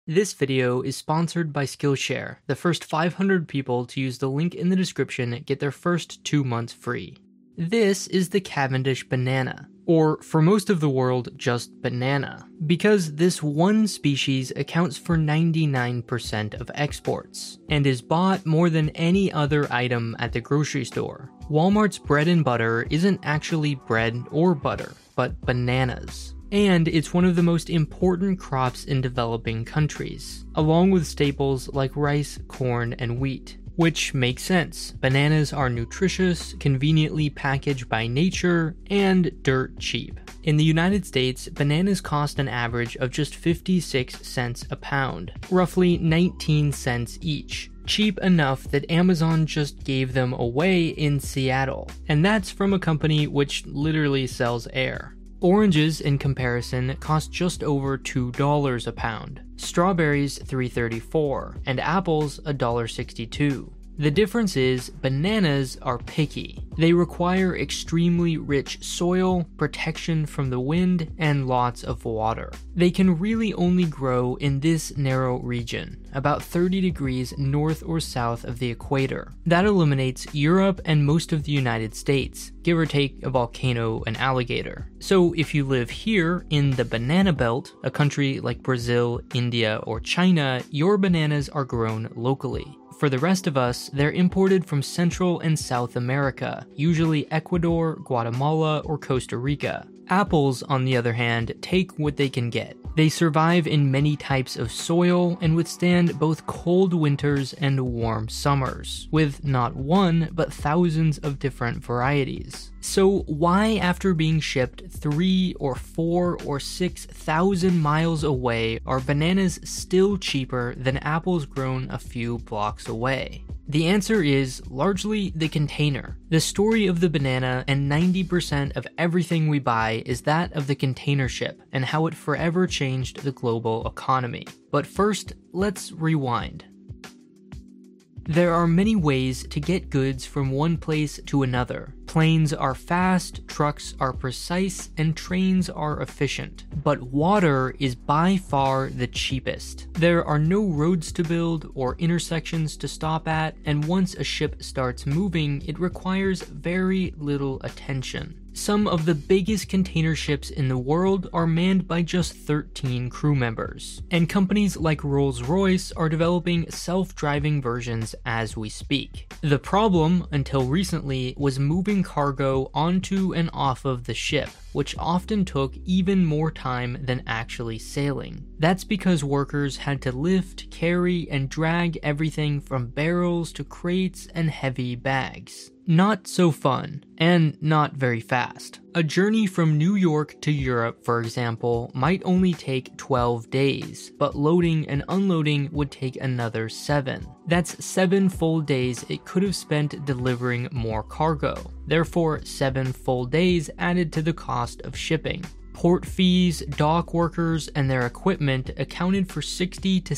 This video is sponsored by Skillshare. The first 500 people to use the link in the description get their first 2 months free. This is the Cavendish banana, or for most of the world, just banana, because this one species accounts for 99% of exports, and is bought more than any other item at the grocery store. Walmart's bread and butter isn't actually bread or butter, but bananas. And it's one of the most important crops in developing countries, along with staples like rice, corn, and wheat. Which makes sense. Bananas are nutritious, conveniently packaged by nature, and dirt cheap. In the United States, bananas cost an average of just 56 cents a pound, roughly 19 cents each. Cheap enough that Amazon just gave them away in Seattle. And that's from a company which literally sells air. Oranges, in comparison, cost just over $2 a pound, strawberries $3.34, and apples $1.62. The difference is, bananas are picky. They require extremely rich soil, protection from the wind, and lots of water. They can really only grow in this narrow region, about 30 degrees north or south of the equator. That eliminates Europe and most of the United States, give or take a volcano and alligator. So if you live here in the banana belt, a country like Brazil, India, or China, your bananas are grown locally. For the rest of us, they're imported from Central and South America, usually Ecuador, Guatemala, or Costa Rica. Apples, on the other hand, take what they can get. They survive in many types of soil and withstand both cold winters and warm summers, with not one, but thousands of different varieties. So why, after being shipped 3 or 4 or 6,000 miles away, are bananas still cheaper than apples grown a few blocks away? The answer is largely the container. The story of the banana and 90% of everything we buy is that of the container ship and how it forever changed the global economy. But first, let's rewind. There are many ways to get goods from one place to another. Planes are fast, trucks are precise, and trains are efficient. But water is by far the cheapest. There are no roads to build or intersections to stop at, and once a ship starts moving, it requires very little attention. Some of the biggest container ships in the world are manned by just 13 crew members, and companies like Rolls-Royce are developing self-driving versions as we speak. The problem, until recently, was moving cargo onto and off of the ship, which often took even more time than actually sailing. That's because workers had to lift, carry, and drag everything from barrels to crates and heavy bags. Not so fun, and not very fast. A journey from New York to Europe, for example, might only take 12 days, but loading and unloading would take another 7. That's 7 full days it could have spent delivering more cargo. Therefore, 7 full days added to the cost of shipping. Port fees, dock workers, and their equipment accounted for 60 to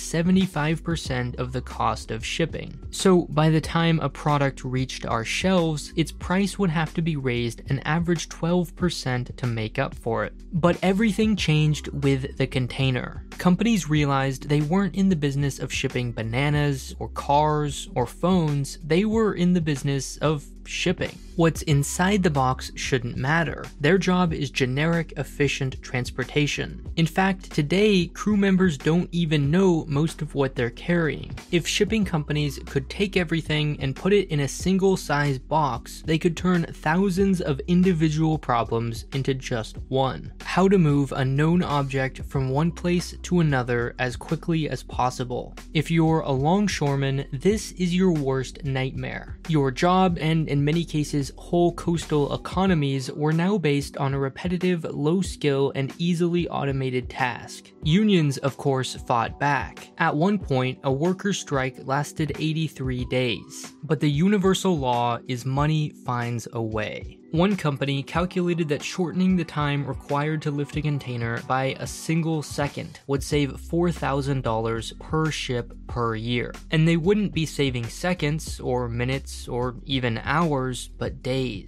75% of the cost of shipping. So by the time a product reached our shelves, its price would have to be raised an average 12% to make up for it. But everything changed with the container. Companies realized they weren't in the business of shipping bananas, or cars, or phones. They were in the business of shipping. What's inside the box shouldn't matter. Their job is generic, efficient transportation. In fact, today, crew members don't even know most of what they're carrying. If shipping companies could take everything and put it in a single size box, they could turn thousands of individual problems into just one. How to move a known object from one place to another as quickly as possible. If you're a longshoreman, this is your worst nightmare. Your job, and in many cases whole coastal economies, were now based on a repetitive, low-skill, and easily automated task. Unions, of course, fought back. At one point, a workers' strike lasted 83 days. But the universal law is money finds a way. One company calculated that shortening the time required to lift a container by a single second would save $4,000 per ship per year. And they wouldn't be saving seconds, or minutes, or even hours, but days.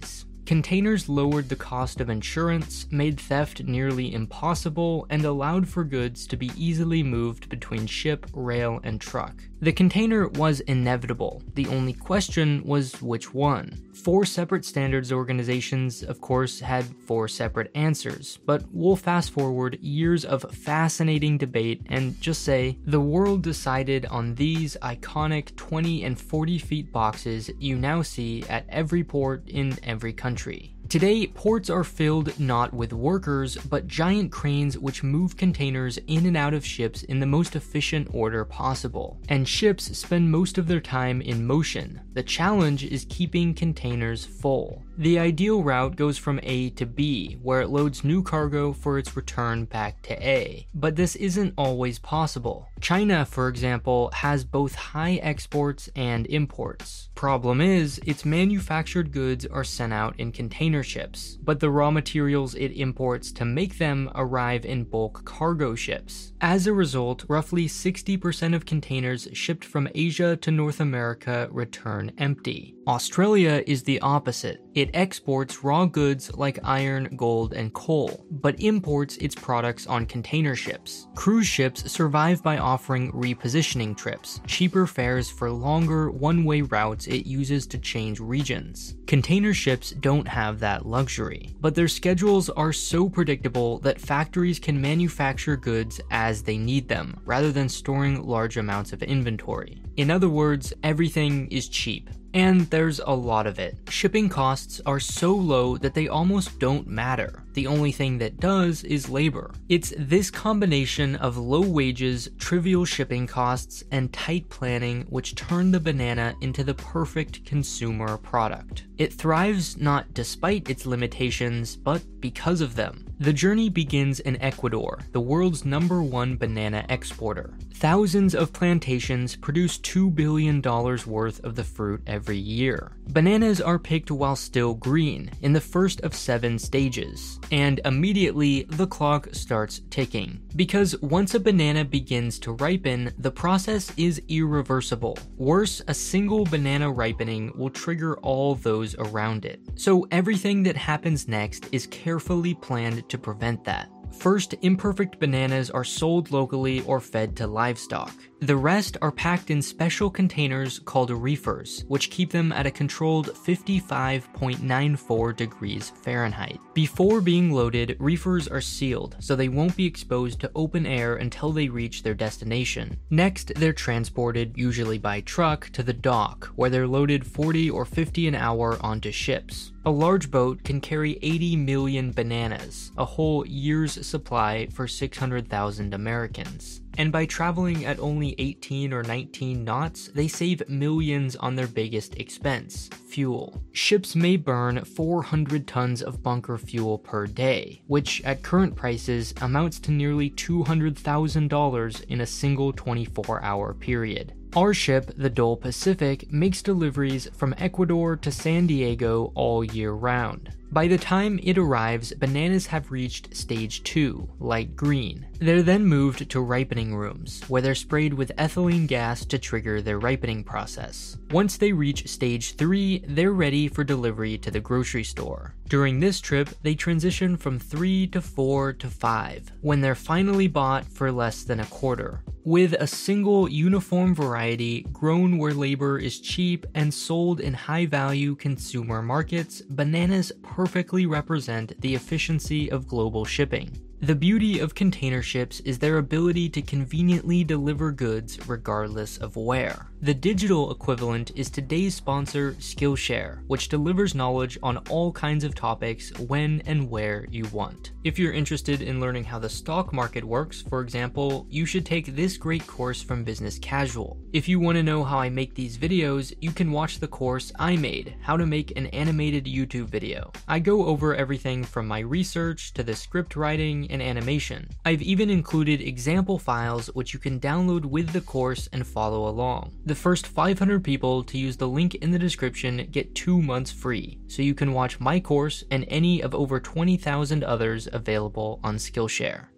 Containers lowered the cost of insurance, made theft nearly impossible, and allowed for goods to be easily moved between ship, rail, and truck. The container was inevitable. The only question was which one. 4 separate standards organizations, of course, had 4 separate answers, but we'll fast forward years of fascinating debate and just say the world decided on these iconic 20 and 40 feet boxes you now see at every port in every country. Today, ports are filled not with workers, but giant cranes which move containers in and out of ships in the most efficient order possible. And ships spend most of their time in motion. The challenge is keeping containers full. The ideal route goes from A to B, where it loads new cargo for its return back to A. But this isn't always possible. China, for example, has both high exports and imports. Problem is, its manufactured goods are sent out in container ships, but the raw materials it imports to make them arrive in bulk cargo ships. As a result, roughly 60% of containers shipped from Asia to North America return empty. Australia is the opposite. It exports raw goods like iron, gold, and coal, but imports its products on container ships. Cruise ships survive by offering repositioning trips, cheaper fares for longer one-way routes it uses to change regions. Container ships don't have that luxury, but their schedules are so predictable that factories can manufacture goods as they need them, rather than storing large amounts of inventory. In other words, everything is cheap. And there's a lot of it. Shipping costs are so low that they almost don't matter. The only thing that does is labor. It's this combination of low wages, trivial shipping costs, and tight planning which turn the banana into the perfect consumer product. It thrives not despite its limitations, but because of them. The journey begins in Ecuador, the world's #1 banana exporter. Thousands of plantations produce $2 billion worth of the fruit every year. Bananas are picked while still green, in the first of 7 stages, and immediately the clock starts ticking. Because once a banana begins to ripen, the process is irreversible. Worse, a single banana ripening will trigger all those around it. So everything that happens next is carefully planned to prevent that. First, imperfect bananas are sold locally or fed to livestock. The rest are packed in special containers called reefers, which keep them at a controlled 55.94 degrees Fahrenheit. Before being loaded, reefers are sealed, so they won't be exposed to open air until they reach their destination. Next, they're transported, usually by truck, to the dock, where they're loaded 40 or 50 an hour onto ships. A large boat can carry 80 million bananas, a whole year's supply for 600,000 Americans. And by traveling at only 18 or 19 knots, they save millions on their biggest expense, fuel. Ships may burn 400 tons of bunker fuel per day, which at current prices amounts to nearly $200,000 in a single 24-hour period. Our ship, the Dole Pacific, makes deliveries from Ecuador to San Diego all year round. By the time it arrives, bananas have reached stage 2, light green. They're then moved to ripening rooms, where they're sprayed with ethylene gas to trigger their ripening process. Once they reach stage 3, they're ready for delivery to the grocery store. During this trip, they transition from 3 to 4 to 5, when they're finally bought for less than a quarter. With a single uniform variety grown where labor is cheap and sold in high-value consumer markets, bananas perfectly represent the efficiency of global shipping. The beauty of container ships is their ability to conveniently deliver goods regardless of where. The digital equivalent is today's sponsor, Skillshare, which delivers knowledge on all kinds of topics when and where you want. If you're interested in learning how the stock market works, for example, you should take this great course from Business Casual. If you want to know how I make these videos, you can watch the course I made, How to Make an Animated YouTube Video. I go over everything from my research to the script writing and animation. I've even included example files which you can download with the course and follow along. The first 500 people to use the link in the description get 2 months free, so you can watch my course and any of over 20,000 others available on Skillshare.